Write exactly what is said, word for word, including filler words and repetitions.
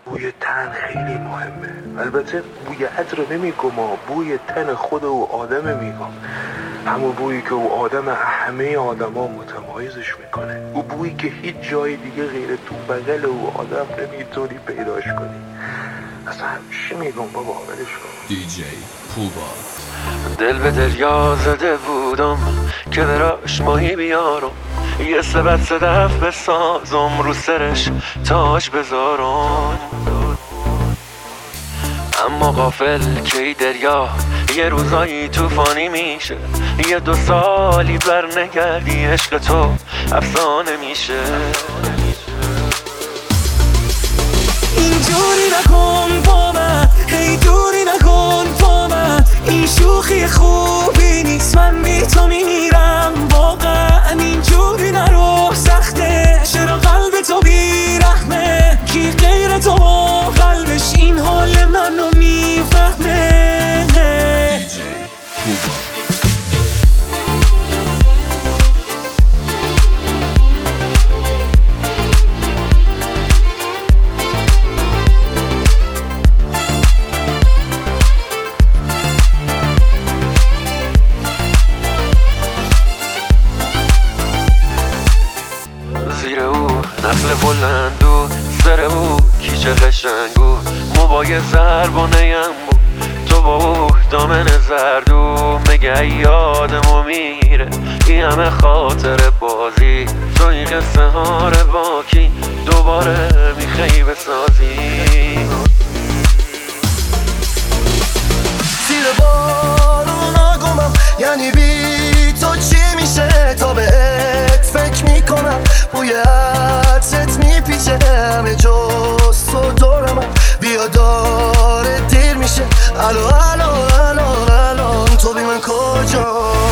بوی تن خیلی مهمه. البته بوی عطر نمیگم، بوی تن خود او آدم میگم، همون بویی که او آدم همه آدما متمایزش میکنه، او بویی که هیچ جای دیگه غیر تو بغل او آدم نمیتونی پیداش کنی. اصلا چی میگم بابا، ولش کن. دی جی پولبار. دل به دریا زده بودم که براش ماهی بیارم، یه سبت صدف بسازم رو سرش تاج بذارم، اما غافل که ای دریا یه روزایی طوفانی میشه، یه دو سالی بر نگردی عشق تو افسانه میشه. اینجوری نکن با من، هی دوری نکن با من، این شوخی خوبی نیست، من بی تو میرم واقعا. اینجوری نرو، سخته چرا قلب تو بی رحمه، کی غیر تو با قلبش این حال منو میفهمه. دی جی پولبار. زیر او نخل بلندو، سر او کیچه قشنگو، موبای زربانه‌ام بود تو با او دامن زردو، مگه یادمو میره این همه خاطر بازی، تو این قصه ها رو باکی دوباره میخوای بسازی. زیر بارون نگمم یعنی بی تو چی میشه، تا بهت فکر میکنم بوی عطرت میپیچه همه جز تو دورم، بیا داره دیر میشه، الو الو الو الان تو بی من کجا؟